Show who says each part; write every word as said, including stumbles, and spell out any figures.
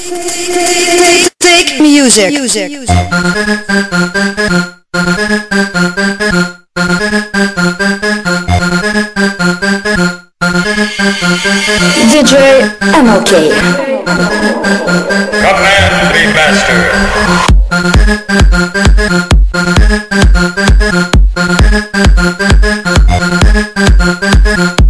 Speaker 1: Take music. Music.
Speaker 2: D J M L K.
Speaker 3: Command Beatmaster.